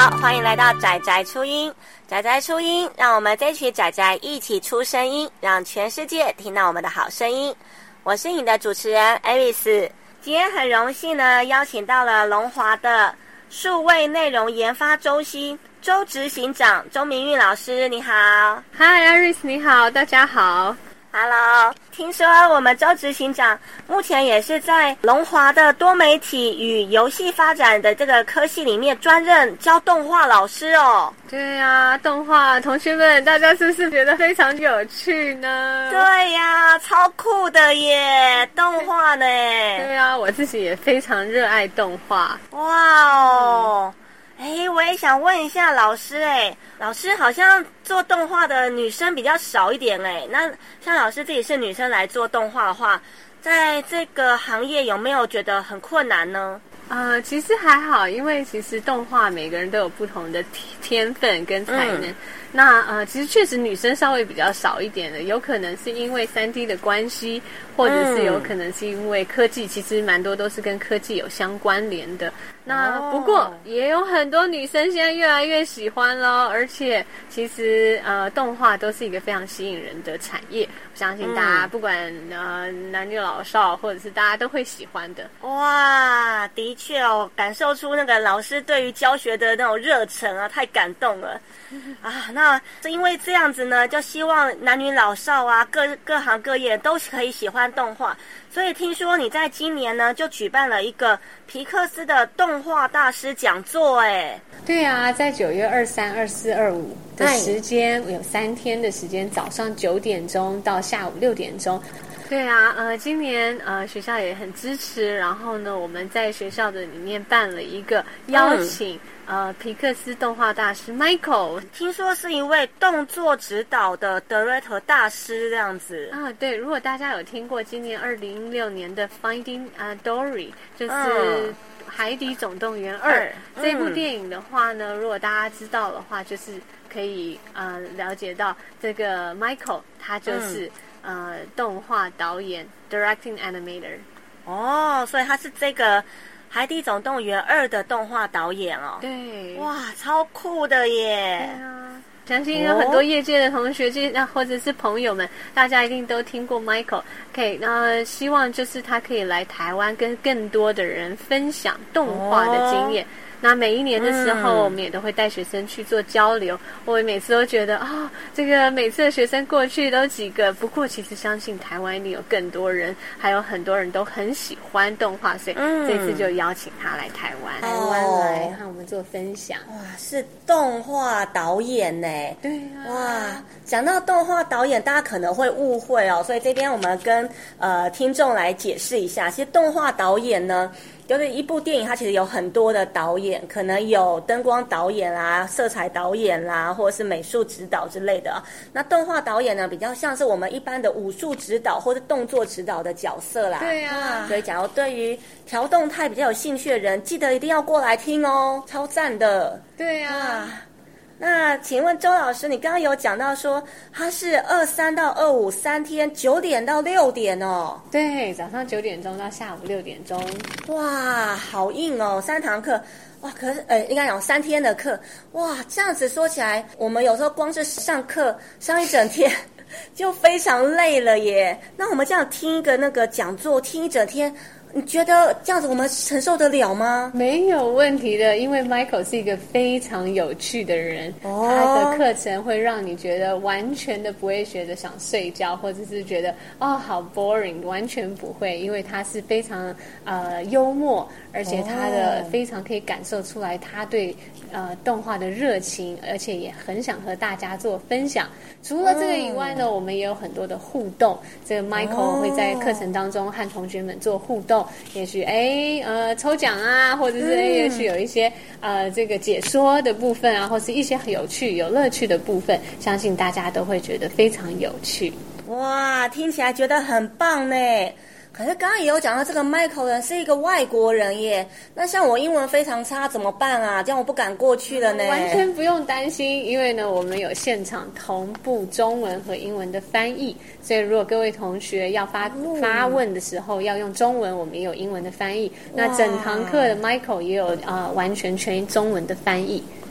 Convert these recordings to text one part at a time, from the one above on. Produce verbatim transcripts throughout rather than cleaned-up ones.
好，欢迎来到宅宅初音。宅宅初音，让我们这群宅宅一起出声音，让全世界听到我们的好声音。我是你的主持人 Aris， 今天很荣幸呢，邀请到了龙华的数位内容研发中心周执行长周明玉老师，你好。 嗨 Aris， 你好，大家好。 Hello， 听说我们周执行长目前也是在龙华的多媒体与游戏发展的这个科系里面专任教动画老师哦。 对呀、啊，动画同学们，大家是不是觉得非常有趣呢？ 对呀、啊，超酷的耶，动画呢。 对呀、啊，我自己也非常热爱动画。 哇哦。嗯哎，我也想问一下老师，哎，老师好像做动画的女生比较少一点，哎，那像老师自己是女生来做动画的话，在这个行业有没有觉得很困难呢？ 呃，其实还好，因为其实动画每个人都有不同的天分跟才能。嗯、那呃，其实确实女生稍微比较少一点的，有可能是因为 三 D 的关系，或者是有可能是因为科技，其实蛮多都是跟科技有相关联的。那不过也有很多女生现在越来越喜欢咯，而且其实呃动画都是一个非常吸引人的产业，我相信大家不管、嗯、呃男女老少或者是大家都会喜欢的。 哇，的确哦，感受出那个老师对于教学的那种热忱啊，太感动了啊！那是因为这样子呢，就希望男女老少啊，各各行各业都可以喜欢动画。所以听说你在今年呢，就举办了一个皮克斯的动画大师讲座，哎， 对啊，在九月二三、二四、二五的时间，有三天的时间，早上九点钟到下午六点钟。对啊，呃，今年呃学校也很支持，然后呢，我们在学校的里面办了一个邀请。嗯呃，皮克斯动画大师 Michael， 听说是一位动作指导的 director 大师这样子啊。对，如果大家有听过今年二零一六年的 Finding Dory， 就是《海底总动员二》嗯、这部电影的话呢，如果大家知道的话，就是可以呃了解到这个 Michael 他就是、嗯、呃动画导演 directing animator。 哦，所以他是这个。海底总动员二的动画导演哦， 对， 哇，超酷的耶！ 对啊，相信有很多业界的同学，哦、或者是朋友们，大家一定都听过 Michael。可以，呃，希望就是他可以来台湾，跟更多的人分享动画的经验。哦那每一年的时候、嗯、我们也都会带学生去做交流，我每次都觉得啊、哦，这个每次的学生过去都几个，不过其实相信台湾一定有更多人，还有很多人都很喜欢动画，所以这次就邀请他来台湾，台湾来和我们做分享。 哇，是动画导演呢？ 对啊。 哇，讲到动画导演，大家可能会误会哦，所以这边我们跟呃听众来解释一下，其实动画导演呢。就是一部电影，它其实有很多的导演，可能有灯光导演啦、色彩导演啦，或者是美术指导之类的。那动画导演呢，比较像是我们一般的武术指导或者动作指导的角色啦。 对啊。 所以，假如对于调动态比较有兴趣的人，记得一定要过来听哦，超赞的。 对啊。 那请问周老师，你刚刚有讲到说它是二三到二五三天，九点到六点哦。 对，早上九点钟到下午六点钟。 哇，好硬哦，三堂课。哇，可是呃，应该讲三天的课。哇，这样子说起来，我们有时候光是上课上一整天就非常累了耶。那我们这样听一个那个讲座，听一整天。你觉得这样子我们承受得了吗？ 没有问题的，因为 Michael 是一个非常有趣的人，哦、他的课程会让你觉得完全的不会觉得想睡觉，或者是觉得哦好 boring， 完全不会，因为他是非常呃幽默，而且他的非常可以感受出来他对呃动画的热情，而且也很想和大家做分享。除了这个以外呢，哦、我们也有很多的互动，这个 Michael 会在课程当中和同学们做互动。也许哎呃抽奖啊，或者是、嗯、也许有一些呃这个解说的部分啊，或是一些很有趣有乐趣的部分，相信大家都会觉得非常有趣。 哇，听起来觉得很棒呢。可是刚刚也有讲到这个 Michael 人是一个外国人耶，那像我英文非常差怎么办啊？这样我不敢过去了呢。 完全不用担心，因为呢我们有现场同步中文和英文的翻译，所以如果各位同学要发发问的时候要用中文，我们也有英文的翻译。那整堂课的 Michael 也有呃完全全中文的翻译。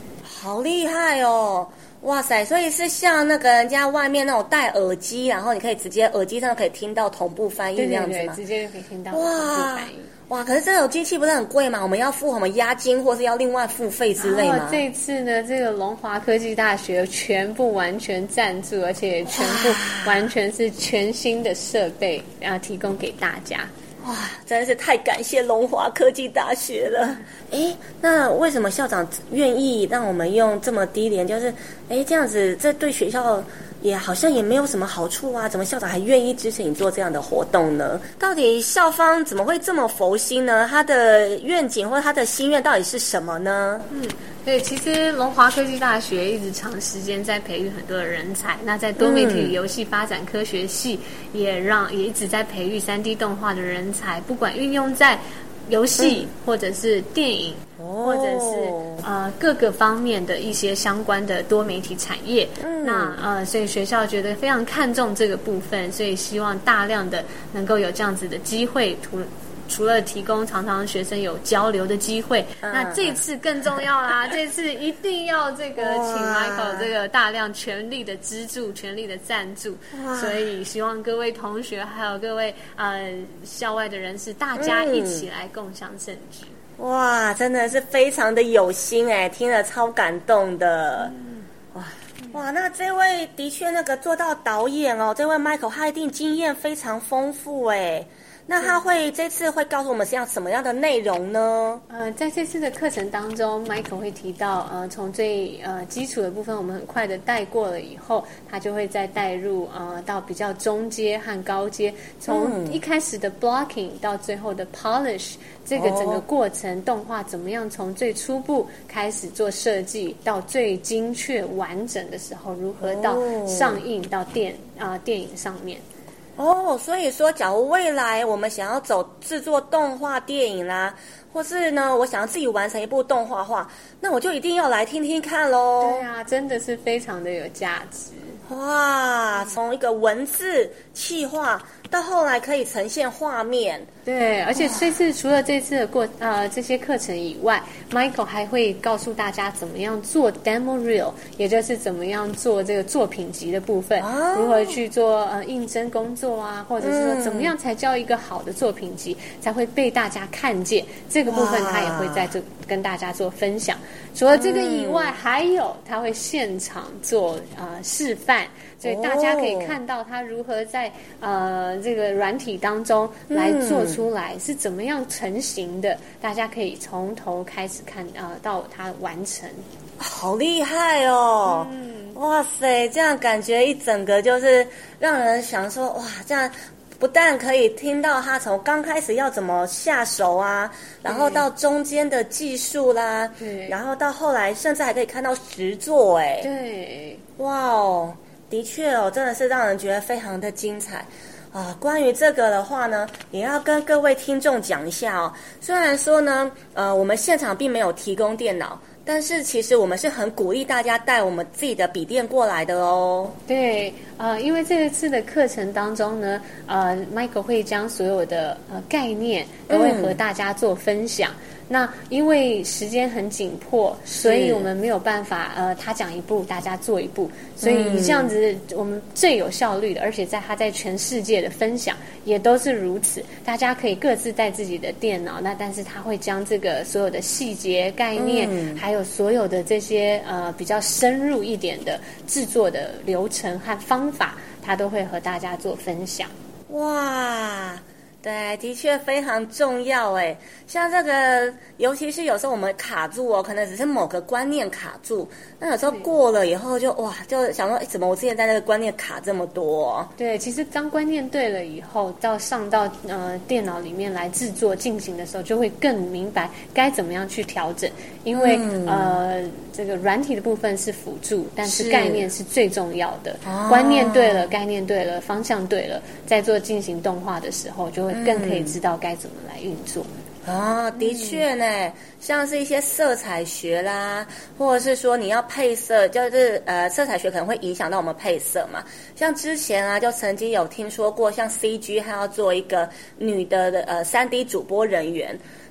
好厉害哦！哇塞，所以是像那个人家外面那种戴耳机，然后你可以直接耳机上可以听到同步翻译这样子吗？ 对对对，直接就可以听到同步翻译。 哇，可是这种机器不是很贵吗？我们要付什么押金，或是要另外付费之类吗？ 哦，这一次呢，这个龙华科技大学全部完全赞助，而且全部完全是全新的设备啊，提供给大家。 哇，真的是太感谢龙华科技大学了！诶，那为什么校长愿意让我们用这么低廉？就是诶，这样子，这对学校也好像也没有什么好处啊，怎么校长还愿意支持你做这样的活动呢？到底校方怎么会这么佛心呢？他的愿景或者他的心愿到底是什么呢？ 嗯，对，其实龙华科技大学一直长时间在培育很多的人才，那在多媒体游戏发展科学系也让也一直在培育 三 D 动画的人才，不管运用在游戏、嗯、或者是电影、哦、或者是呃各个方面的一些相关的多媒体产业、嗯、那呃所以学校觉得非常看重这个部分，所以希望大量的能够有这样子的机会，除除了提供常常学生有交流的机会、嗯、那这次更重要啦这次一定要这个请 Michael 这个大量全力的资助，全力的赞助，所以希望各位同学还有各位呃校外的人士大家一起来共襄盛举、 嗯、哇真的是非常的有心哎，听了超感动的、嗯、哇哇，那这位的确那个做到导演哦，这位 Michael 他一定经验非常丰富哎。那他会这次会告诉我们像什么样的内容呢？ 呃，在这次的课程当中 ，Michael 会提到，呃，从最呃基础的部分，我们很快的带过了以后，他就会再带入呃到比较中阶和高阶，从一开始的 blocking 到最后的 polish， 这个整个过程，动画怎么样从最初步开始做设计，到最精确完整的时候，如何到上映到电啊、呃、电影上面。 哦，所以说，假如未来我们想要走制作动画电影啦，或是呢，我想要自己完成一部动画画，那我就一定要来听听看咯。 对啊，真的是非常的有价值。 哇，从一个文字企划到后来可以呈现画面。 对，而且这次除了这次的过呃这些课程以外 ，Michael 还会告诉大家怎么样做 demo reel， 也就是怎么样做这个作品集的部分，哦、如何去做呃应征工作啊，或者是说怎么样才叫一个好的作品集、嗯、才会被大家看见。这个部分他也会在这跟大家做分享。除了这个以外，嗯、还有他会现场做呃示范。所以大家可以看到他如何在呃这个软体当中来做出来、嗯、是怎么样成型的，大家可以从头开始看呃到它完成。 好厉害哦、嗯、哇塞，这样感觉一整个就是让人想说哇，这样不但可以听到他从刚开始要怎么下手啊，然后到中间的技术啦，对，然后到后来甚至还可以看到实作哎， 对， 哇哦，的确哦，真的是让人觉得非常的精彩啊！关于这个的话呢，也要跟各位听众讲一下哦。虽然说呢，呃，我们现场并没有提供电脑，但是其实我们是很鼓励大家带我们自己的笔电过来的哦。 对，呃，因为这一次的课程当中呢，呃 ，Michael 会将所有的呃概念都会和大家做分享。嗯，那因为时间很紧迫，所以我们没有办法呃，他讲一步，大家做一步，所以这样子我们最有效率的，而且在他在全世界的分享也都是如此。大家可以各自带自己的电脑，那但是他会将这个所有的细节概念，嗯、还有所有的这些呃比较深入一点的制作的流程和方法，他都会和大家做分享。 哇！对，的确非常重要诶。像这个，尤其是有时候我们卡住哦，可能只是某个观念卡住，那有时候过了以后就哇，就想说，哎，怎么我之前在那个观念卡这么多？ 对，其实当观念对了以后，到上到呃电脑里面来制作进行的时候，就会更明白该怎么样去调整。因为、嗯、呃，这个软体的部分是辅助，但是概念是最重要的。哦、观念对了，概念对了，方向对了，在做进行动画的时候，就会更可以知道该怎么来运作。 啊，的确呢、嗯，像是一些色彩学啦，或者是说你要配色，就是呃，色彩学可能会影响到我们配色嘛。像之前啊，就曾经有听说过，像 C G 还要做一个女的的呃 三 D 主播人员。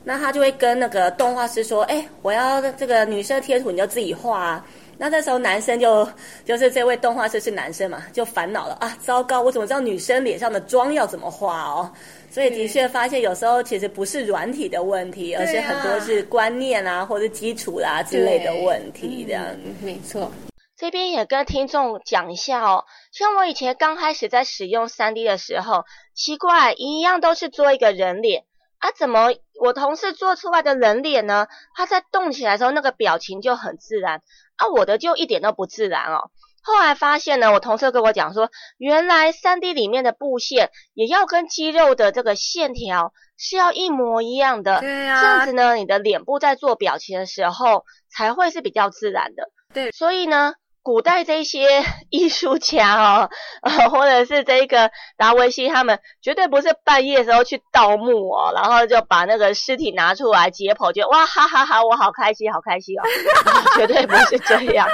那他就会跟那个动画师说，哎，我要这个女生贴图你就自己画啊。那那时候男生就就是这位动画师是男生嘛，就烦恼了啊，糟糕，我怎么知道女生脸上的妆要怎么画哦？所以的确发现有时候其实不是软体的问题，而是很多是观念啊，或者基础啦、啊、之类的问题，这样、 嗯、没错。 这边也跟听众讲一下哦，像我以前刚开始在使用 三 D 的时候，奇怪，一样都是做一个人脸啊，怎么我同事做出来的人脸呢，他在动起来的时候那个表情就很自然啊，我的就一点都不自然哦。后来发现呢，我同事跟我讲说，原来 三 D 里面的布线也要跟肌肉的这个线条是要一模一样的， 对啊， 这样子呢，你的脸部在做表情的时候才会是比较自然的。 对， 所以呢，古代这些艺术家哦，呃，或者是这个达文西他们，绝对不是半夜的时候去盗墓哦，然后就把那个尸体拿出来解剖，就哇哈哈哈，我好开心，好开心哦，绝对不是这样。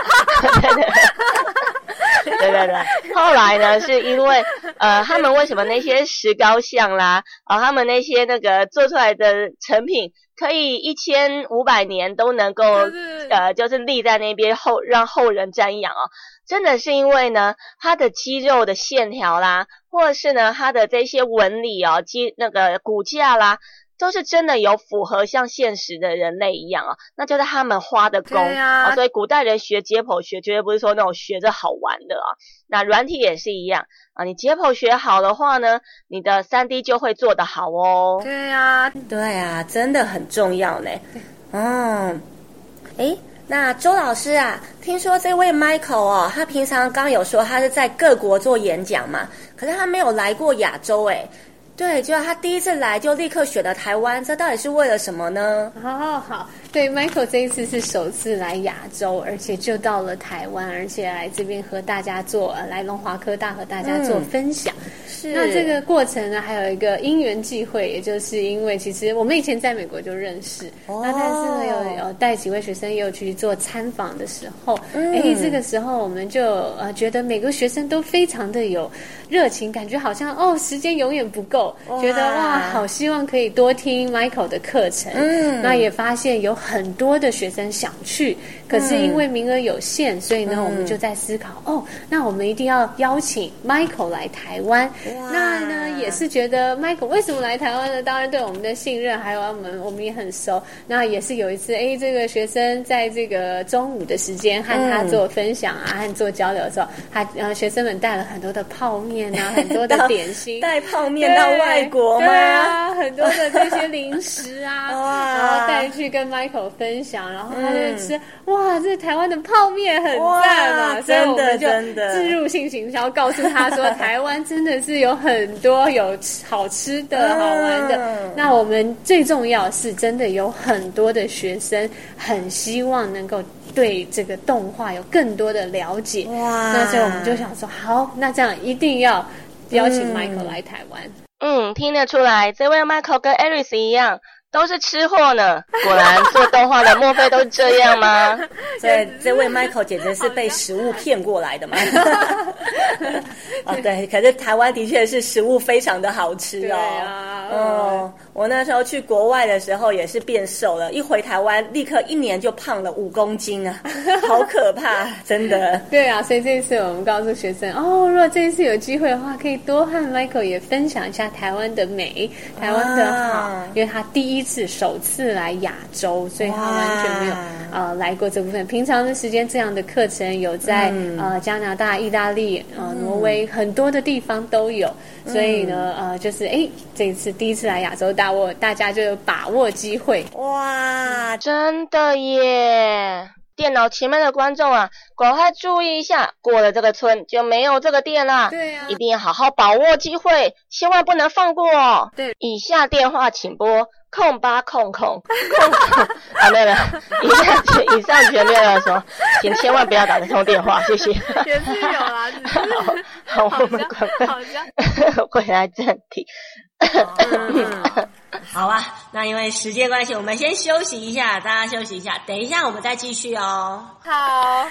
对对对，后来呢，是因为呃，他们为什么那些石膏像啦，啊、呃，他们那些那个做出来的成品可以一千五百年都能够呃，就是立在那边后让后人瞻仰哦，真的是因为呢，它的肌肉的线条啦，或者是呢，它的这些纹理哦，肌那个骨架啦。都是真的有符合像现实的人类一样啊，那就是他们花的功啊、哦，所以古代人学解剖学绝对不是说那种学着好玩的啊。那软体也是一样啊，你解剖学好的话呢，你的 三 D 就会做得好哦。 对啊，对啊，真的很重要呢。嗯，诶，那周老师啊，听说这位 Michael 哦，他平常刚有说他是在各国做演讲嘛，可是他没有来过亚洲诶。对，就他第一次来就立刻选了台湾，这到底是为了什么呢？ 好好好，对 ，Michael 这一次是首次来亚洲，而且就到了台湾，而且来这边和大家做，呃、来龙华科大和大家做分享。嗯、是。那这个过程呢，还有一个因缘际会，也就是因为其实我们以前在美国就认识，哦、那但是呢有有带几位学生也有去做参访的时候，哎、嗯，这个时候我们就呃觉得每个学生都非常的有热情，感觉好像哦时间永远不够。觉得哇，好希望可以多听 Michael 的课程。嗯，那也发现有很多的学生想去，可是因为名额有限，所以呢，嗯、我们就在思考哦，那我们一定要邀请 Michael 来台湾。那呢，也是觉得 Michael 为什么来台湾呢？当然对我们的信任，还有我们我们也很熟。那也是有一次，哎，这个学生在这个中午的时间和他做分享啊，嗯、和做交流的时候，他呃学生们带了很多的泡面啊，很多的点心， 带泡面到外国吗？ 对啊，很多的这些零食啊，然后带去跟 Michael 分享，然后他就吃，嗯、哇，这台湾的泡面很赞嘛，所以我们就置入性行销，告诉他说，台湾真的是有很多有好吃的、好玩的。嗯、那我们最重要是真的有很多的学生很希望能够对这个动画有更多的了解。哇，那所以我们就想说，好，那这样一定要邀请 Michael 来台湾。 嗯，听得出来，这位 Michael 跟 Aris 一样，都是吃货呢。果然做动画的，莫非都是这样吗？ 所以这位 Michael 简直是被食物骗过来的嘛。啊，对，可是台湾的确是食物非常的好吃哦。对啊， 哦，我那时候去国外的时候也是变瘦了，一回台湾立刻一年就胖了五公斤啊，好可怕，真的。 对啊，所以这一次我们告诉学生，哦，如果这一次有机会的话，可以多和 Michael 也分享一下台湾的美，台湾的好，啊、因为他第一次、首次来亚洲，所以他完全没有呃来过这部分。平常的时间，这样的课程有在、嗯、呃加拿大、意大利、呃挪威、嗯、很多的地方都有，所以呢，呃，就是哎，这一次第一次来亚洲大握，大家就有把握机会。 哇，真的耶！电脑前面的观众啊，赶快注意一下，过了这个村就没有这个店啦。 对啊， 一定要好好把握机会，千万不能放过哦。 对， 以下电话请拨空八空空空空啊，没有没有，以上以上全面来说，请千万不要打这通电话，谢谢。 也是有啦，只是好，好我们赶快回来正题。 嗯好啊，那因为时间关系，我们先休息一下，大家休息一下，等一下我们再继续哦。 好。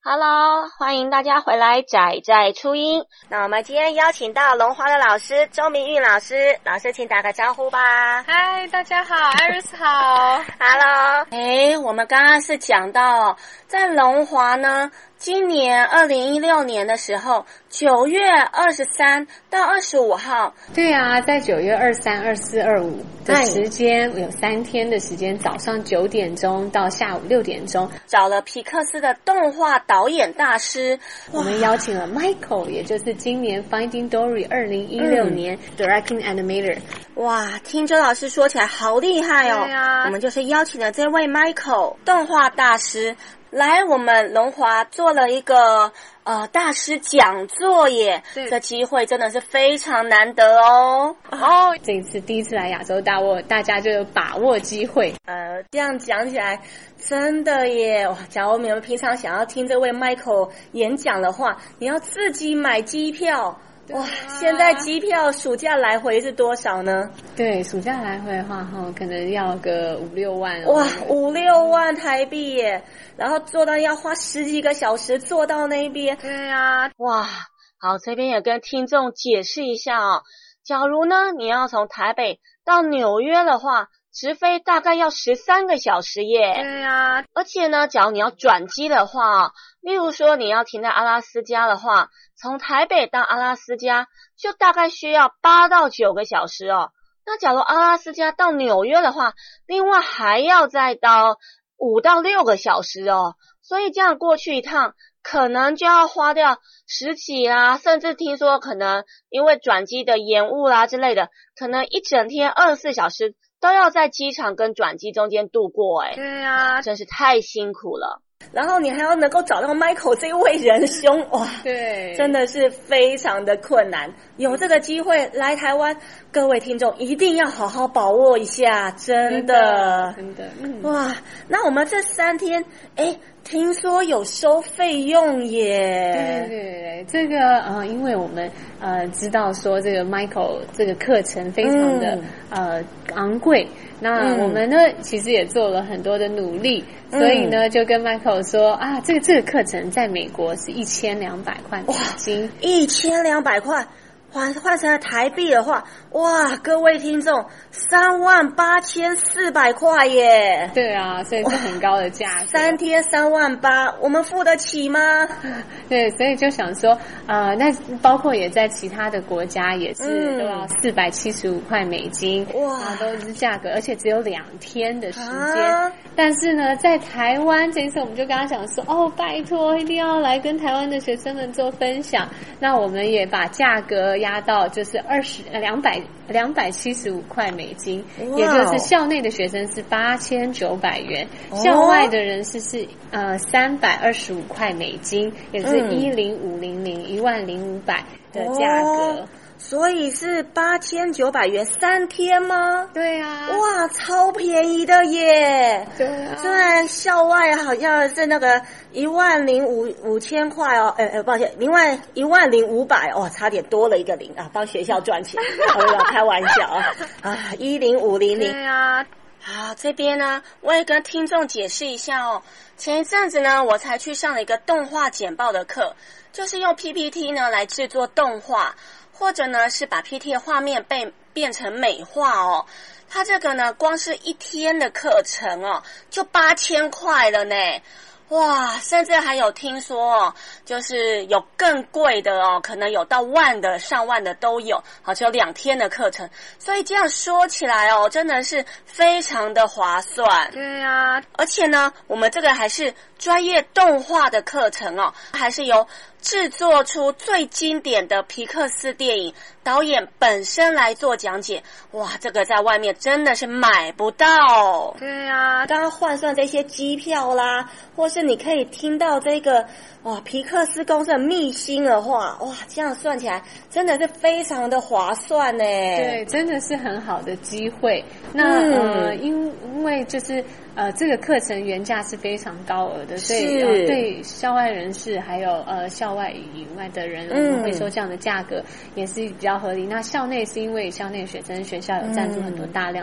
Hello， 欢迎大家回来宅宅初音。 那我们今天邀请到龙华的老师周明韵老师，老师请打个招呼吧。 嗨，大家好 ，Iris 好 ，Hello。哎，我们刚刚是讲到在龙华呢，今年二零一六年的时候，九月二十三到二十五号。 对啊，在九月二三、二四、二五的时间，有三天的时间，早上九点钟到下午六点钟， 找了皮克斯的动画导演大师， 我们邀请了 Michael， 也就是今年 Finding Dory 二零一六年 Directing Animator。 哇，听周老师说起来好厉害哦！ 对啊， 我们就是邀请了这位 Michael 动画大师来我们龙华做了一个呃大师讲座耶，这机会真的是非常难得哦。 哦，这一次第一次来亚洲大沃，大家就有把握机会。 呃，这样讲起来真的耶！哇，假如你们平常想要听这位 Michael 演讲的话，你要自己买机票。哇，现在机票暑假来回是多少呢？ 对，暑假来回的话，哈，可能要个五六万。 哇，五六万台币耶！然后坐到要花十几个小时坐到那边。 对啊， 哇，好，这边也跟听众解释一下哦。假如呢，你要从台北到纽约的话，直飞大概要十三个小时耶。 对啊， 而且呢，假如你要转机的话，例如说你要停在阿拉斯加的话，从台北到阿拉斯加就大概需要八到九个小时哦。那假如阿拉斯加到纽约的话，另外还要再到五到六个小时哦。所以这样过去一趟，可能就要花掉十几啦，甚至听说可能因为转机的延误啦之类的，可能一整天二十四小时都要在机场跟转机中间度过诶。 对啊， 真是太辛苦了。 然后你还要能够找到 Michael 这位仁兄，哇， 对， 真的是非常的困难。有这个机会来台湾，各位听众一定要好好把握一下，真的， 真的，真的嗯、 哇！那我们这三天，哎，听说有收费用耶？ 对对对，这个呃，因为我们呃知道说这个 Michael 这个课程非常的、嗯、呃昂贵，那我们呢、嗯、其实也做了很多的努力。所以呢，就跟 Michael 说啊，这个这个课程在美国是一千两百块美金， 一千两百块，换换成台币的话，哇，各位听众，三万八千四百块耶！ 对啊，所以是很高的价格。 三天三万八，我们付得起吗？ 对，所以就想说，呃，那包括也在其他的国家也是都要四百七十五块美金，哇、嗯，都是价格，而且只有两天的时间。啊、但是呢，在台湾这一次，我们就跟他讲说，哦，拜托，一定要来跟台湾的学生们做分享。那我们也把价格压到就是二十呃两百两百七十五块美金，也就是校内的学生是八千九百元，哦、校外的人是是呃三百二十五块美金，也就是一零五零零一万零五百的价格。哦， 所以是八千九百元三天吗？ 对啊， 哇，超便宜的耶！ 对啊， 虽然校外好像是那个一万零五五千块哦，呃呃，抱歉，另外一万零五百哦，差点多了一个零啊，帮学校赚钱，我要开玩笑啊啊，一零五零零。 对啊。 好，这边呢，我也跟听众解释一下哦。前一阵子呢，我才去上了一个动画简报的课，就是用 P P T 呢来制作动画，或者呢是把 P P T 的画面被变成美化哦。它这个呢，光是一天的课程哦，就八千块了呢。哇，甚至还有听说哦，就是有更贵的哦，可能有到万的、上万的都有，好，只有两天的课程，所以这样说起来哦，真的是非常的划算。 对啊， 而且呢，我们这个还是专业动画的课程哦，还是由制作出最经典的皮克斯电影导演本身来做讲解。哇，这个在外面真的是买不到。 对啊， 刚刚换算这些机票啦，或是你可以听到这个哇皮克斯公司的秘辛的话，哇，这样算起来真的是非常的划算呢。 对，真的是很好的机会。那、嗯、呃，因因为就是呃，这个课程原价是非常高额的，所以呃，对校外人士还有呃校外以外的人，我们会收这样的价格，也是比较合理。那校内是因为校内学生学校有赞助很多大量的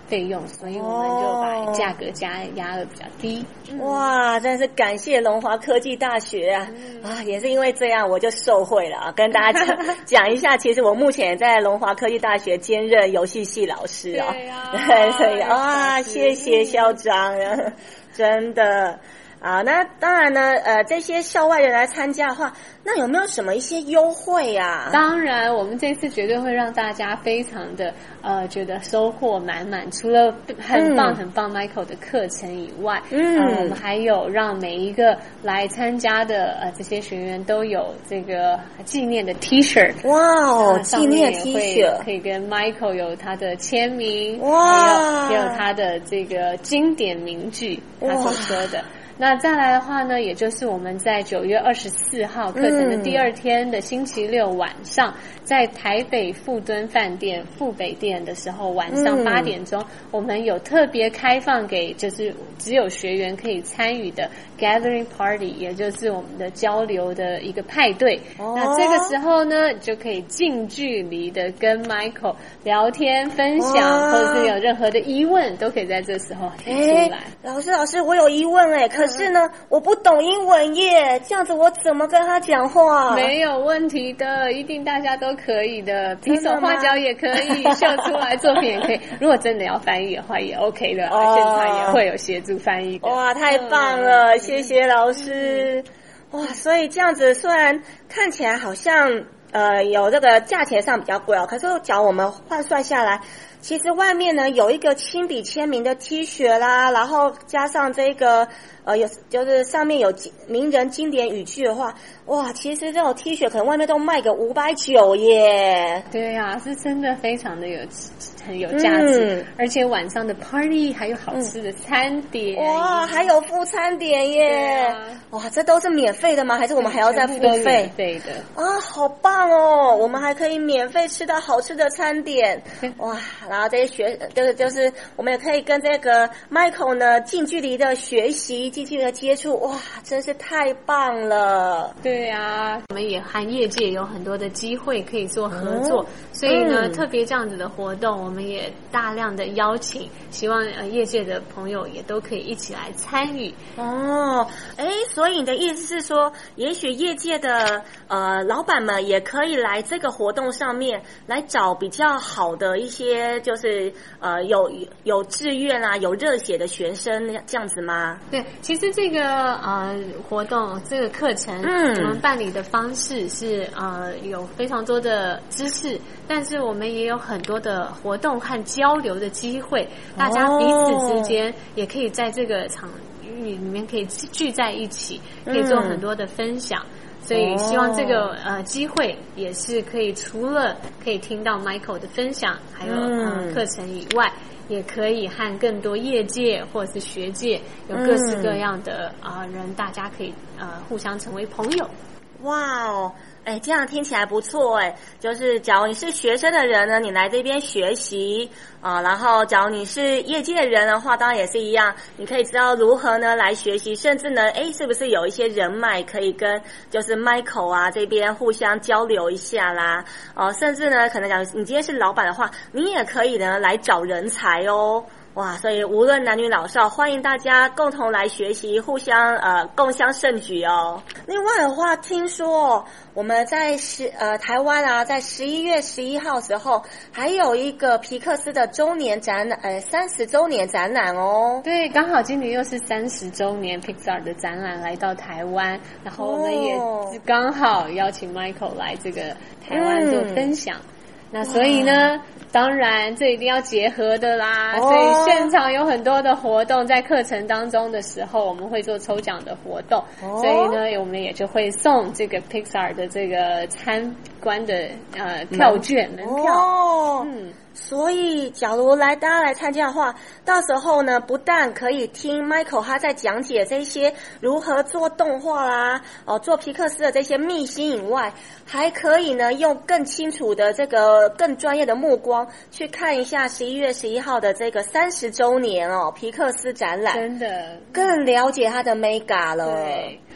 费用，所以我们就把价格加压的比较低。 嗯、哇，真是感谢龙华科技大学啊！嗯、啊，也是因为这样我就受惠了啊。跟大家讲讲一下，其实我目前也在龙华科技大学兼任游戏系老师啊。 对啊， 对，所以啊，谢谢校长，嗯、真的。啊，那当然呢，呃，这些校外人来参加的话，那有没有什么一些优惠啊？ 当然，我们这次绝对会让大家非常的呃觉得收获满满。除了很棒、嗯、很棒 Michael 的课程以外，嗯、呃，我们还有让每一个来参加的呃这些学员都有这个纪念的 T-shirt。 哇哦，纪念 T-shirt 可以跟 Michael 有他的签名， 哇， 还有也有他的这个经典名句，他所说的。那再来的话呢，也就是我们在九月二十四号课程的第二天的星期六晚上，嗯、在台北富敦饭店富北店的时候，晚上八点钟，嗯、我们有特别开放给就是只有学员可以参与的 gathering party， 也就是我们的交流的一个派对。哦、那这个时候呢，就可以近距离的跟 Michael 聊天分享，或者是有任何的疑问，都可以在这时候提出来。 老师，老师，我有疑问哎，可是呢，我不懂英文耶，这样子我怎么跟他讲话？ 没有问题的，一定大家都可以的，比手画脚也可以，秀出来作品也可以。如果真的要翻译的话，也 OK 的，哦、现场也会有协助翻译的。 哇，太棒了，嗯、谢谢老师。嗯、哇，所以这样子虽然看起来好像呃有这个价钱上比较贵哦，可是假如我们换算下来。其实外面呢有一个亲笔签名的 T 恤啦，然后加上这个呃有就是上面有名人经典语句的话，哇，其实这种 T 恤可能外面都卖个五百九耶。 对啊，是真的非常的有很有价值，嗯、而且晚上的 party 还有好吃的餐点， 嗯、哇，还有副餐点耶。啊、哇，这都是免费的吗？还是我们还要再付费？ 免费的啊，好棒哦！我们还可以免费吃到好吃的餐点，哇。然后这些学就是就是我们也可以跟这个 Michael 呢近距离的学习，近距离的接触，哇，真是太棒了。 对啊，我们也和业界有很多的机会可以做合作，嗯、所以呢，嗯、特别这样子的活动，我们也大量的邀请，希望呃业界的朋友也都可以一起来参与。 哦，哎，所以你的意思是说，也许业界的呃老板们也可以来这个活动上面来找比较好的一些。就是呃有有志愿啊，有热血的学生这样子吗？ 对，其实这个呃活动这个课程，嗯，我们办理的方式是呃有非常多的知识，但是我们也有很多的活动和交流的机会，大家彼此之间也可以在这个场域里面可以聚在一起，可以做很多的分享。嗯所以希望这个、oh. 呃机会也是可以除了可以听到 Michael 的分享，还有、嗯、呃课程以外，也可以和更多业界或者是学界有各式各样的啊、嗯呃、人，大家可以呃互相成为朋友。 哇哦！哎，这样听起来不错哎。就是假如你是学生的人呢，你来这边学习啊、呃，然后假如你是业界的人的话，当然也是一样，你可以知道如何呢来学习，甚至呢，哎，是不是有一些人脉可以跟就是 Michael 啊这边互相交流一下啦？哦、呃，甚至呢，可能假如你今天是老板的话，你也可以呢来找人才哦。哇，所以无论男女老少，欢迎大家共同来学习，互相呃共襄盛举哦。另外的话，听说我们在十呃台湾啊，在十一月十一号时候，还有一个皮克斯的周年展览，呃三十周年展览哦。 对，刚好今年又是三十周年 Pixar 的展览来到台湾，然后我们也刚好邀请 Michael 来这个台湾做分享。嗯那所以呢，当然这一定要结合的啦。所以现场有很多的活动，在课程当中的时候，我们会做抽奖的活动。所以呢，我们也就会送这个 Pixar 的这个参观的呃票券门票。 哦，嗯。所以，假如来大家来参加的话，到时候呢，不但可以听 Michael 他在讲解这些如何做动画啦，哦，做皮克斯的这些秘辛以外，还可以呢用更清楚的这个更专业的目光去看一下十一月十一号的这个三十周年哦皮克斯展览， 真的更了解他的 mega 了。 对，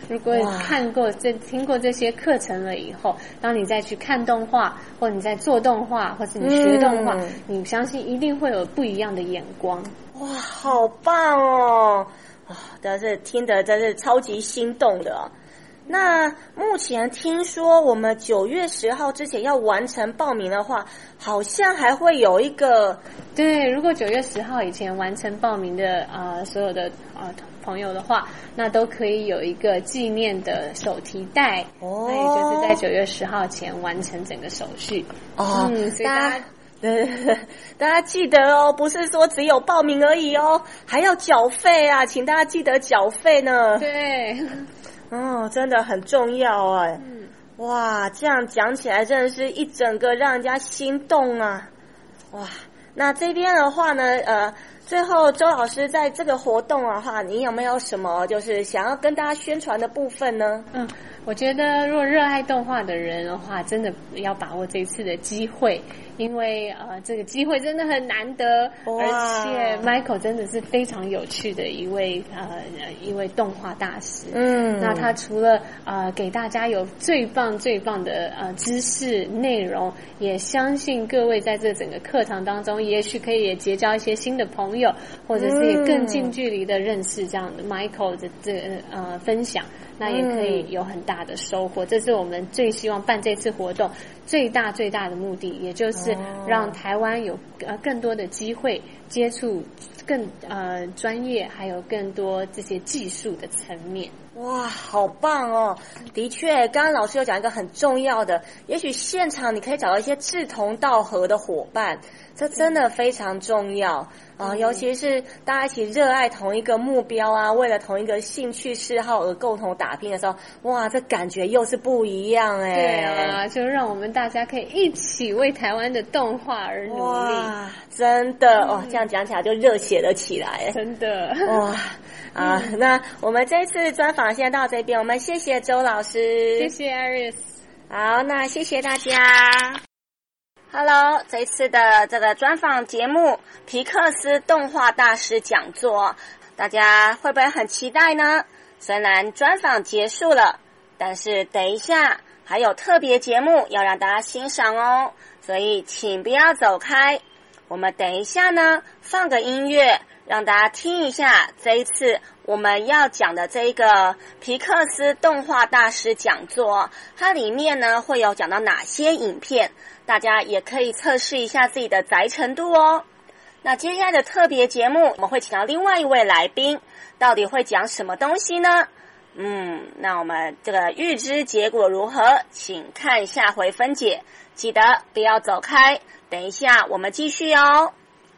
如果看过这听过这些课程了以后，当你再去看动画，或你在做动画，或是你学动画，嗯、你相信一定会有不一样的眼光。 哇，好棒哦！啊，真是听得真是超级心动的、哦。那目前听说我们九月十号之前要完成报名的话，好像还会有一个对，如果九月十号以前完成报名的呃所有的呃朋友的话，那都可以有一个纪念的手提袋哦，那也就是在九月十号前完成整个手续哦。嗯，所以大家对对对，大家记得哦，不是说只有报名而已哦，还要缴费啊，请大家记得缴费呢。 对。 哦，真的很重要哎！嗯，哇，这样讲起来真的是一整个让人家心动啊！哇，那这边的话呢，呃，最后周老师在这个活动的话，你有没有什么就是想要跟大家宣传的部分呢？ 嗯，我觉得如果热爱动画的人的话，真的要把握这一次的机会，因为呃，这个机会真的很难得，而且 Michael 真的是非常有趣的一位呃一位动画大师。嗯，那他除了呃给大家有最棒最棒的呃知识内容，也相信各位在这整个课堂当中，也许可以也结交一些新的朋友，或者是也更近距离的认识这样的 Michael 的这呃分享。那也可以有很大的收获，这是我们最希望办这次活动最大最大的目的，也就是让台湾有呃更多的机会接触更呃专业，还有更多这些技术的层面。 哇，好棒哦！的确，刚刚老师有讲一个很重要的，也许现场你可以找到一些志同道合的伙伴，这真的非常重要啊、呃！尤其是大家一起热爱同一个目标啊，为了同一个兴趣嗜好而共同打拼的时候，哇，这感觉又是不一样哎！ 对啊，就让我们大家可以一起为台湾的动画而努力。 哇，真的哦，这样讲起来就热血了起来， 真的哇！啊，嗯、那我们这次专访先到这边，我们谢谢周老师， 谢谢 Aris。 好，那谢谢大家。Hello， 这次的这个专访节目皮克斯动画大师讲座，大家会不会很期待呢？虽然专访结束了，但是等一下还有特别节目要让大家欣赏哦，所以请不要走开。我们等一下呢，放个音乐，让大家听一下这一次我们要讲的这一个皮克斯动画大师讲座，它里面呢会有讲到哪些影片，大家也可以测试一下自己的宅程度哦。那接下来的特别节目，我们会请到另外一位来宾，到底会讲什么东西呢？嗯，那我们这个预知结果如何，请看下回分解，记得不要走开，等一下我们继续哦。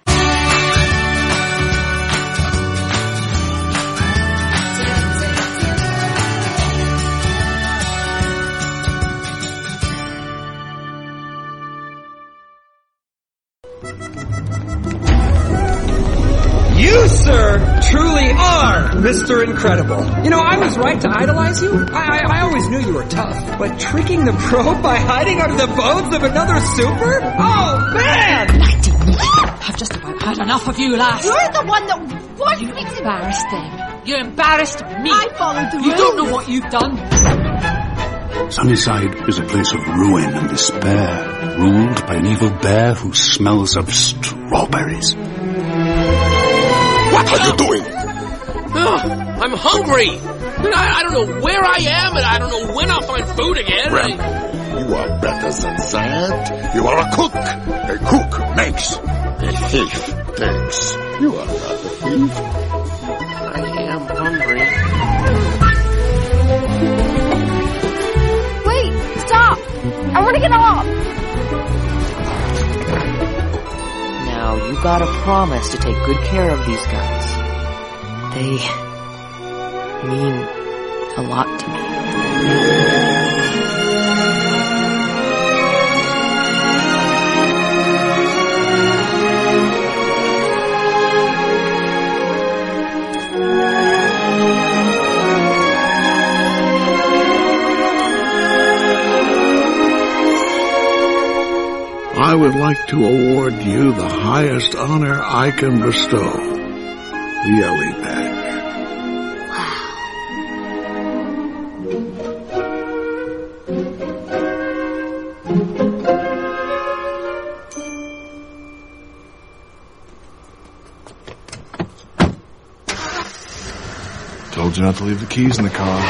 You, sir, truly are Mister Incredible. You know, I was right to idolize you. I, I, I always knew you were tough. But tricking the probe by hiding under the bones of another super? Oh, man! I've just about had enough of you, lass. You're the one that was You embarrassed them. You embarrassed me. I followed the rules. You don't know what you've done. Sunnyside is a place of ruin and despair, ruled by an evil bear who smells of strawberries. What are you doing? Oh, I'm hungry. I, I don't know where I am, and I don't know when I'll find food again. Well, you are better than that. You are a cook. A cook makes. A thief takes. You are not a thief. I am hungry. Wait, stop! I want to get off! Now, you gotta promise to take good care of these guys. They mean a lot to me. I would like to award you the highest honor I can bestow, the Ellie Badge. Wow. told you not to leave the keys in the car.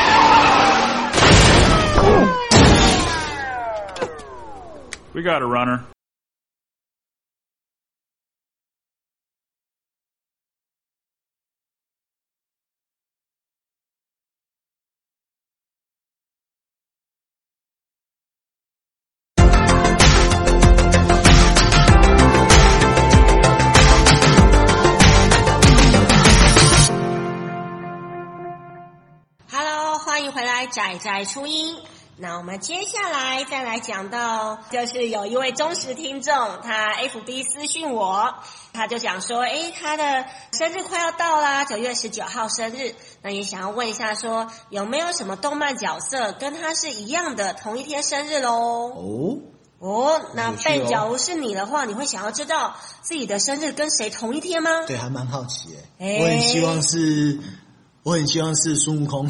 We got a runner. Hello， 欢迎回来，仔仔初音。那我们接下来再来讲到，就是有一位忠实听众，他 F B 私讯我，他就讲说，诶，他的生日快要到啦，九月十九号生日，那也想要问一下说，有没有什么动漫角色跟他是一样的同一天生日咯？ 哦哦，那Ben，假如是你的话，你会想要知道自己的生日跟谁同一天吗？ 对，还蛮好奇诶， 诶我很希望是。我很希望是孙悟空，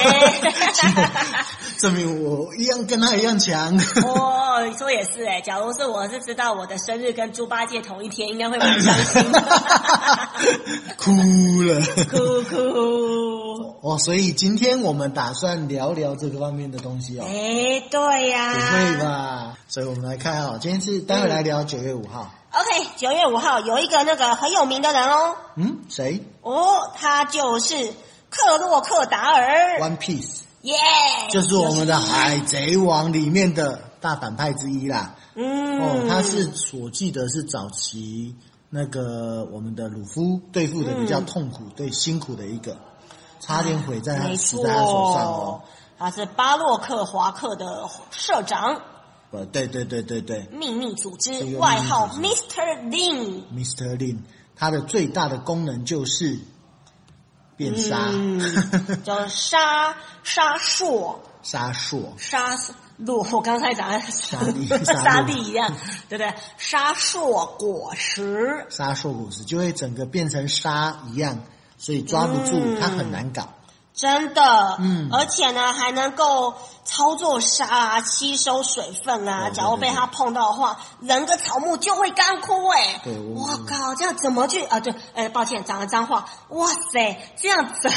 证明我一样跟他一样强。 哦，说也是哎，假如是我是知道我的生日跟猪八戒同一天，应该会蛮伤心的。 哭了， 哭哭。 哦，所以今天我们打算聊聊这个方面的东西哦。 哎，对呀、 啊，不会吧？所以我们来看哦，今天是待会来聊九月五号。 嗯、OK， 九月五号有一个那个很有名的人哦。 嗯，谁？ 哦，他就是克洛克达尔 One Piece， 耶、yeah, 就是我们的海贼王里面的大反派之一啦。 嗯， 哦，他是我记得是早期那个我们的鲁夫对付的比较痛苦、嗯、对辛苦的一个，差点毁在他死在他手上哦。 他是巴洛克华克的社长。 呃，对对对对对， 秘密组织，外号 Mister Lin。Mister Lin， 他的最大的功能就是变沙， 嗯、叫沙沙硕， 沙硕， 沙落。我刚才讲的沙粒， 沙粒一样，对不对？沙硕果实， 沙硕果实就会整个变成沙一样，所以抓不住，嗯、它很难搞。 真的，嗯，而且呢，还能够操作沙啊，吸收水分啊。假如被它碰到的话，人跟草木就会干枯哎、欸。 对， 我靠，这样怎么去啊？对，呃，抱歉，讲了脏话。哇塞，这样子，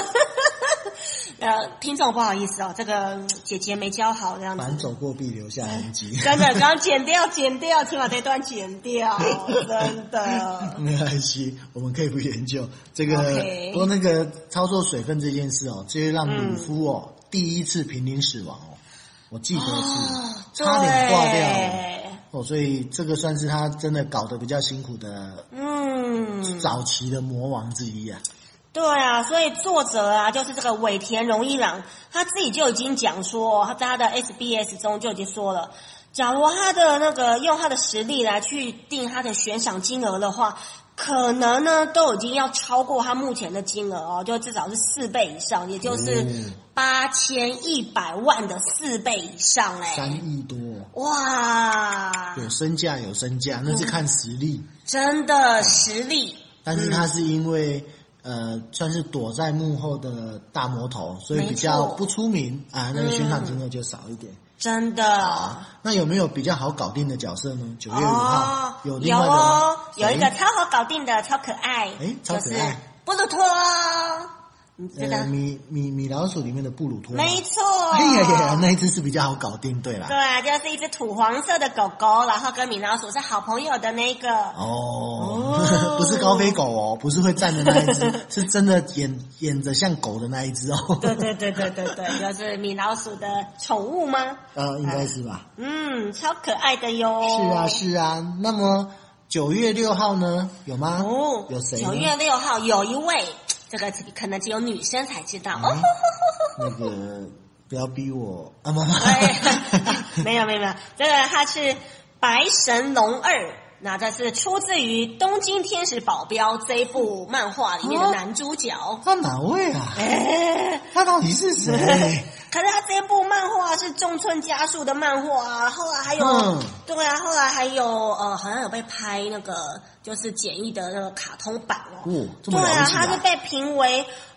呃，听众不好意思哦，这个姐姐没教好，这样子。 凡走过必留下痕迹。 真的，刚刚剪掉，剪掉，请把这段剪掉，真的。 没关系，我们可以不研究这个。 Okay. 不过那个操作水分这件事哦，这就让鲁夫哦、嗯、第一次濒临死亡哦，我记得是、哦、差点挂掉哦，所以这个算是他真的搞得比较辛苦的，嗯，早期的魔王之一啊。 对啊，所以作者啊，就是这个尾田荣一郎，他自己就已经讲说，他在他的 S B S 中就已经说了，假如他的那个用他的实力来去定他的悬赏金额的话，可能呢都已经要超过他目前的金额哦，就至少是四倍以上，也就是八千一百万的四倍以上哎， 三亿多哇！ 有身价有身价，那是看实力， 嗯、真的实力。 但是他是因为。呃，算是躲在幕后的大魔头，所以比较不出名啊，那个悬赏金额就少一点。 真的。 那有没有比较好搞定的角色呢？九月五号、哦、有另外的有哦，有一个超好搞定的，超可爱， 哎，超可爱， 布鲁托。 呃，米米米老鼠里面的布鲁托， 没错。 哎呀呀，那一只是比较好搞定，对啦。 对啊，就是一只土黄色的狗狗，然后跟米老鼠是好朋友的那个。 哦，哦不是高飞狗哦，不是会站的那一只，是真的演演着像狗的那一只哦。 对对对对对对，就是米老鼠的宠物吗？ 呃，应该是吧。 嗯，超可爱的哟。 是啊是啊，那么九月六号呢？有吗？ 哦， 有谁？ 九月六号有一位。这个可能只有女生才知道。嗯、哦， 那个不要逼我啊！妈妈， 没有没有没有，这个他是白神龙二，那这是出自于《东京天使保镖》这一部漫画里面的男主角。 哦、他哪位啊？哎，他到底是谁？ 可是他这部漫画是中村佳树的漫画啊，后来还有、嗯、对啊，后来还有呃，好像有被拍那个就是简易的那个卡通版哦。 哦，这么了不起啊！ 对啊，他是被评为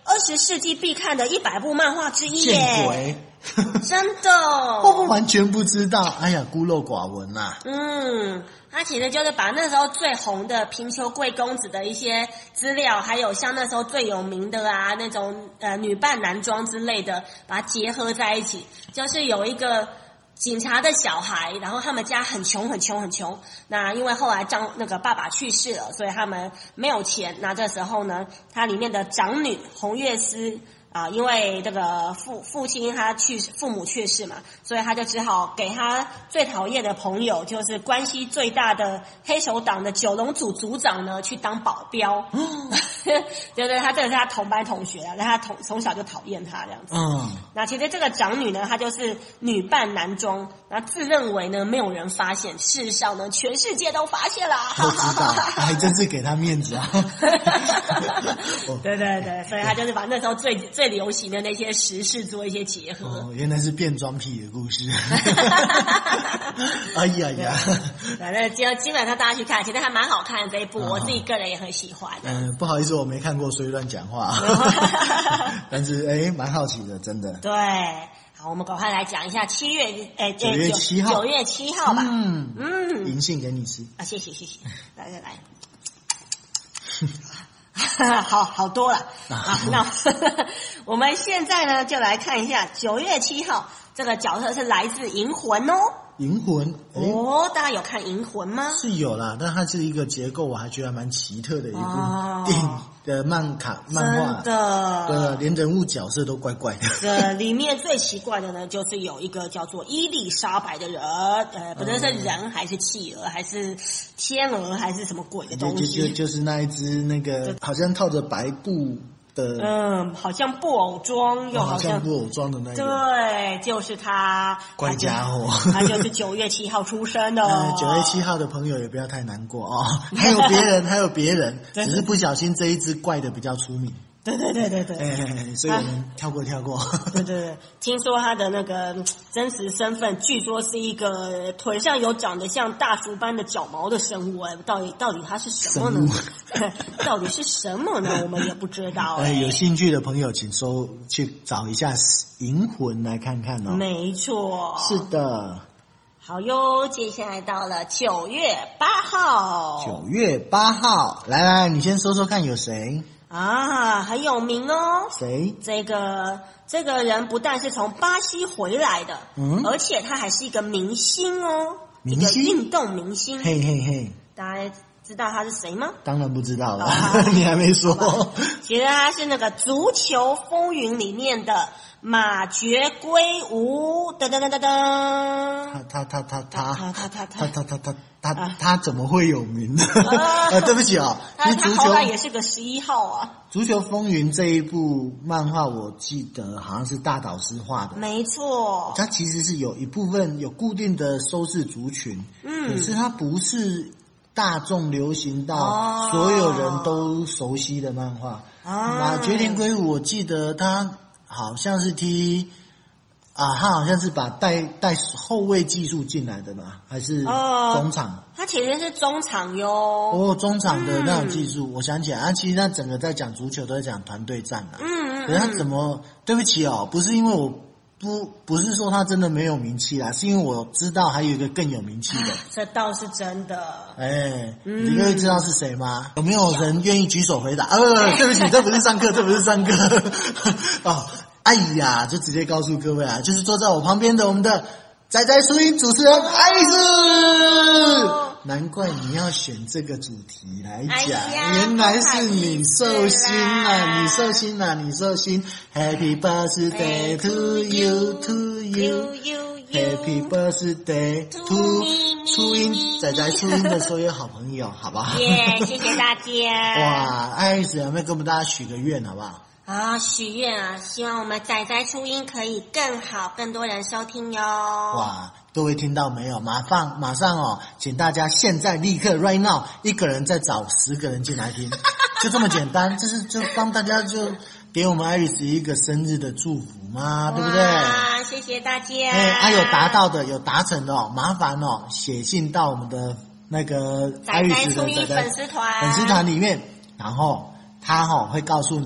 二十世纪必看的一百部漫画之一耶！ 见鬼！ 真的， 我完全不知道。哎呀，孤陋寡闻呐、啊。 嗯，他其实就是把那时候最红的平丘贵公子的一些资料，还有像那时候最有名的啊那种呃女扮男装之类的，把它结合在一起，就是有一个警察的小孩，然后他们家很穷很穷很穷。那因为后来张那个爸爸去世了，所以他们没有钱。那这时候呢，它里面的长女红月丝啊，因为这个父父亲他去父母去世嘛，所以他就只好给他最讨厌的朋友，就是关系最大的黑手党的九龙组组长呢，去当保镖。嗯，对对，他这个是他同班同学啊，但他从从小就讨厌他这样子。嗯，那其实这个长女呢，她就是女扮男装，然后自认为呢没有人发现，事实上呢全世界都发现了。 都知道，还真是给他面子啊。 对对对，所以他就是把那时候最最流行的那些时事做一些结合。 哦，原来是变装癖的故事。哎呀呀！ 反正基基本上大家去看，其实还蛮好看的这一部，哦、我自己个人也很喜欢。 嗯、呃，不好意思，我没看过，所以乱讲话。但是哎，蛮好奇的，真的。 对，好，我们赶快来讲一下七月，哎， 九月七号， 九月七号吧。 嗯嗯，银杏给你吃啊，谢谢谢谢，来来来。好好多了啊！那我们现在呢，就来看一下九月七号这个角色是来自《银魂》哦。 银魂哦，大家有看《银魂》吗？ 是有啦，但它是一个结构，我还觉得蛮奇特的一部电影的漫卡漫画。 真的， 对，连人物角色都怪怪的。 这里面最奇怪的呢，就是有一个叫做伊丽莎白的人，呃，不论是人还是企鹅，还是天鹅，还是什么鬼的东西， 就就就是那一只那个好像套着白布的， 嗯，好像布偶装，又好像布偶装的那个， 对，就是他， 怪家伙， 他就是九月七号出生的。 九、呃、月七号的朋友也不要太难过哦，还有别人，还有别人，只是不小心这一只怪的比较出名。 对对对对对， 哎，所以我们跳过跳过。 对对对，听说他的那个真实身份，据说是一个腿上有长得像大叔般的脚毛的生物，哎，到底到底它是什么呢？到底是什么呢？我们也不知道。 哎，有兴趣的朋友，请搜去找一下《银魂》来看看哦。 没错， 是的。 好哟，接下来到了九月八号。 九月八号，来来，你先说说看有谁？ 啊，很有名哦。 谁？ 这个这个人不但是从巴西回来的，嗯，而且他还是一个明星哦， 明星， 一个运动明星。 嘿嘿嘿， 大家知道他是谁吗？ 当然不知道了，啊、你还没说。 其实他是那个《足球风云》里面的马爵圭吾，噔噔噔噔噔。 他他他他他他他他他他他他他他他怎么会有名呢？啊，对不起啊， 他他后来也是个十一号啊。 足球风云这一部漫画，我记得好像是大岛师画的。 没错， 它其实是有一部分有固定的收视族群，嗯，可是它不是大众流行到所有人都熟悉的漫画。马爵田圭吾，我记得他好像是踢啊，他好像是把带带后卫技术进来的嘛，还是中场？ 哦、他其实是中场哟。 哦，中场的那种技术，嗯、我想起来，他其实他整个在讲足球都在讲团队战啊。嗯嗯。可是他怎么？对不起哦，不是因为我不不是说他真的没有名气啦，是因为我知道还有一个更有名气的。 这倒是真的。 哎，嗯、你各位知道是谁吗？有没有人愿意举手回答？呃，对不起，这不是上课，这不是上课。哦。哎呀，就直接告诉各位啊，就是坐在我旁边的我们的宅宅书音主持人艾斯。难怪你要选这个主题来讲，哎、原来是你寿星啊，你寿星啊，你寿星 ！Happy birthday to you, to you, Happy birthday to 初音，宅宅初音的所有好朋友，好不好？ 耶， yeah, 谢谢大家。 哇，艾斯有没有给我们大家许个愿，好不好？ 啊，许愿啊！希望我们仔仔初音可以更好，更多人收听哟。 哇，各位听到没有？马上马上哦，请大家现在立刻 right now， 一个人再找十个人进来听，就这么简单。这是就帮大家就给我们艾瑞斯一个生日的祝福嘛，对不对？ 啊，谢谢大家。 哎，还有达到的，有达成的哦，麻烦哦，写信到我们的那个艾瑞斯的粉丝团粉丝团里面，然后他哦会告诉你。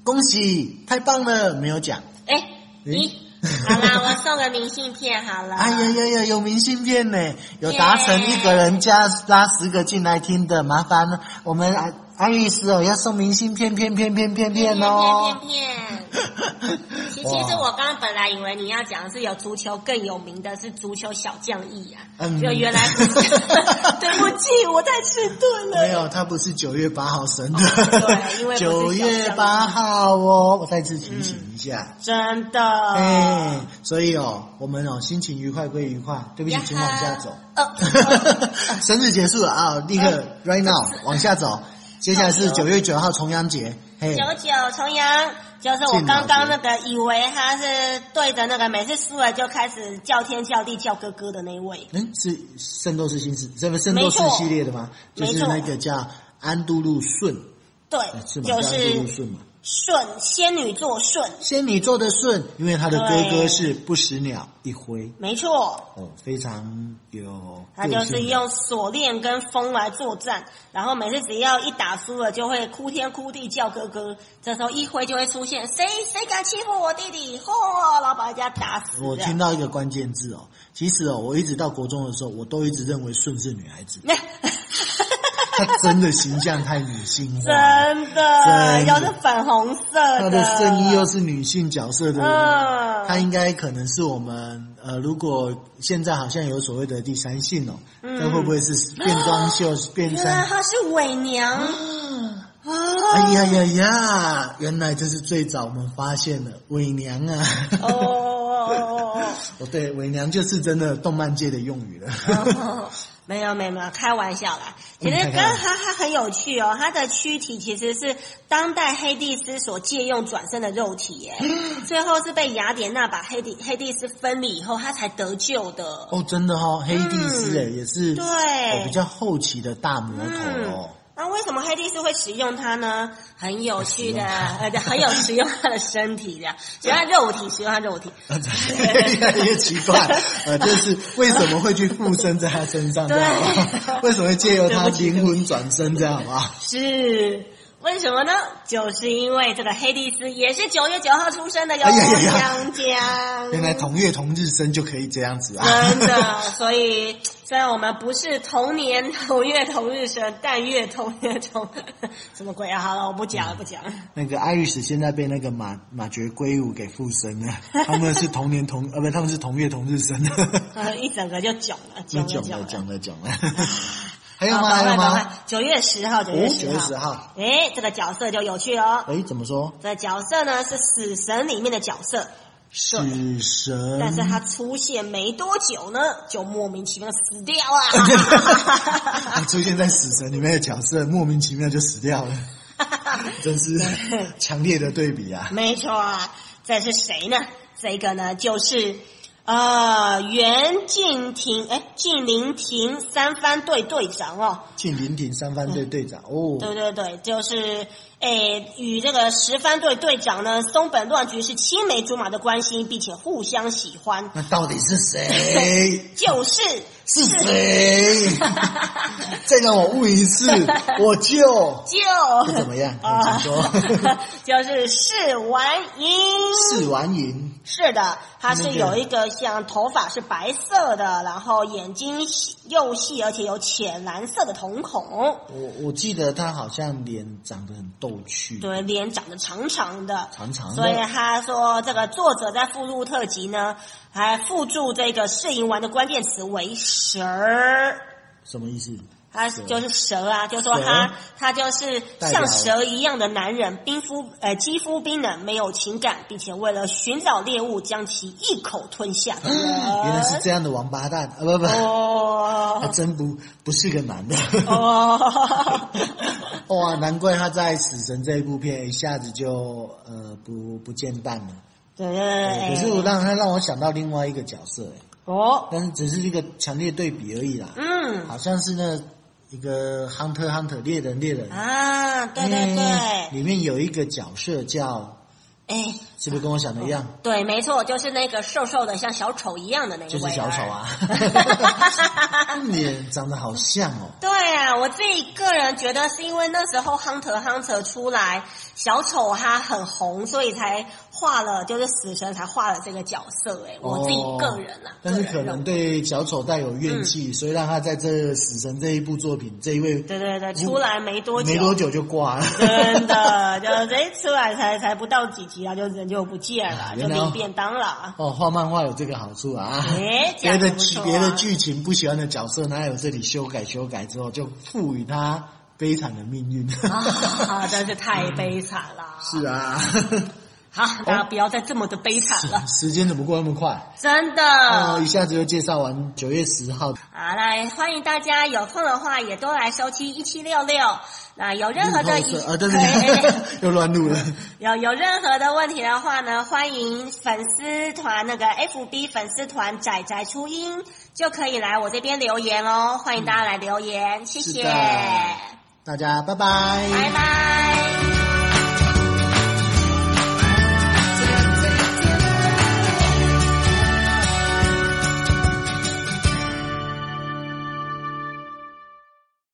恭喜，太棒了，没有奖。 哎，你好啦，我送个明信片好了。 哎呀呀呀，有明信片呢，有达成一个人加拉十个进来听的，麻烦我们爱爱丽丝哦，要送明信片片片片片片哦。 片片片片。其实我刚刚本来以为你要讲的是有足球更有名的是足球小将翼啊，嗯，就原来是对不起，我太迟钝了。 没有，他不是九月八号生的， 哦、对，因为九月八号哦，我再次提醒一下， 嗯、真的。 哎，所以哦，我们哦心情愉快归愉快，对不起，请往下走。哦，生日结束了啊，立刻、呃、right now 往下走。接下来是九月九号重阳节，嘿， 九九重阳。就是我刚刚那个以为他是对着那个每次输了就开始叫天叫地叫哥哥的那一位， 嗯，是圣斗士星矢，这不是圣斗士系列的吗？就是那个叫安都路顺， 对， 是就是安都路顺嘛。 舜，仙女座舜， 仙女座的舜，因为他的哥哥是不死鸟一辉， 没错， 哦，非常有， 他就是用锁链跟风来作战，然后每次只要一打输了，就会哭天哭地叫哥哥，这时候一辉就会出现，谁谁敢欺负我弟弟，嚯，然后把人家打死。 我听到一个关键字哦，其实哦，我一直到国中的时候，我都一直认为舜是女孩子。她真的形象太女性化， 真的，又是粉红色的， 她的声音又是女性角色的，嗯，她应该可能是我们呃，如果现在好像有所谓的第三性哦，嗯，那会不会是变装秀变身？ 原来她是伪娘。 啊哎呀呀呀！原来这是最早我们发现的伪娘啊！哦哦哦哦，对，伪娘就是真的动漫界的用语了。 哦没有没有没有，开玩笑啦。其实跟他他很有趣哦，他的躯体其实是当代黑帝斯所借用转身的肉体耶，最后是被雅典娜把黑帝黑帝斯分离以后，他才得救的。 哦，真的哦，黑帝斯哎，嗯，也是对， 哦，比较后期的大魔头哦。 嗯，那为什么黑帝斯会使用它呢？很有趣的，呃，很有使用他的身体的，使用他肉体，使用他肉体。 越来越奇怪，呃，就是为什么会去附身在他身上，这样好不好？为什么会借由他灵魂转身，这样好不好？ 是。为什么呢？就是因为这个黑帝斯也是九月九号出生的哟，江江。 原来同月同日生就可以这样子啊！ 真的，所以虽然我们不是同年同月同日生，但月同月同什么鬼啊？好了，我不讲了，不讲了。 那个艾瑞斯现在被那个马马爵圭吾给附身了，他们是同年同呃不，他们是同月同日生的， 呃，一整个就囧了，囧了， 囧了，囧了，囧了。还有吗？还有吗？ 九月十号，九月十号， 九月十号。 哎，这个角色就有趣哦。 哎，怎么说？ 这个角色呢是死神里面的角色。 死神。 但是他出现没多久呢，就莫名其妙死掉了。 他出现在死神里面的角色，莫名其妙就死掉了，真是强烈的对比啊！ 没错啊，这是谁呢？这个呢就是。呃，袁敬亭，哎，敬灵亭三番队队长哦， 敬灵亭三番队队长、嗯、哦， 对对对，就是诶，与这个十番队队长呢松本乱菊是青梅竹马的关系，并且互相喜欢。 那到底是谁？ 就是是谁？再让我问一次，我就就怎么样？请说， 就是释完银， 释完银。 是的，他是有一个像头发是白色的，然后眼睛又细，而且有浅蓝色的瞳孔。 我我记得他好像脸长得很逗趣， 对，脸长得长长的， 长长的。 所以他说，这个作者在附录特辑呢，还附注这个释银丸的关键词为蛇儿。 什么意思？ 他就是蛇啊，就说他他就是像蛇一样的男人，冰肤呃肌肤冰冷，没有情感，并且为了寻找猎物将其一口吞下的人。 原来是这样的王八蛋啊！不不， 哦， 他真不不是个男的。 哦， 哇，难怪他在《死神》这一部片一下子就呃不不见淡了。 对对对。 可是我让他让我想到另外一个角色，哎， 哦， 但是只是一个强烈对比而已啦。 嗯， 好像是那。一个 Hunter Hunter 猎人猎人啊，对对对， 里面有一个角色叫， 哎， 是不是跟我想的一样？ 对，没错，就是那个瘦瘦的像小丑一样的那个就是小丑啊，脸长得好像哦。 对啊，我自己个人觉得是因为那时候 Hunter Hunter 出来，小丑他很红，所以才画了，就是死神才画了这个角色。哎、哦，我自己个人啊， 但是可能对小丑带有怨气，嗯、所以让他在这死神这一部作品，这一位对对对出来没多久， 没多久就挂了， 真的，就这出来才才不到几集啊，就人就不见了，啊、就领便当了。 哦，画漫画有这个好处啊， 哎， 别的别的剧情不喜欢的角色，哪有这里修改修改之后就赋予他悲惨的命运啊，真是太悲惨了。 是啊。 好，大家不要再这么的悲惨了。 时间怎么过那么快？ 真的。 哦，一下子就介绍完九月十号。 好，来欢迎大家有空的话也都来收听一七六六。那有任何的疑啊，对对对，又乱录了。 有有任何的问题的话呢，欢迎粉丝团那个 F B 粉丝团仔仔初音就可以来我这边留言哦。欢迎大家来留言，谢谢。 大家拜拜。 拜拜。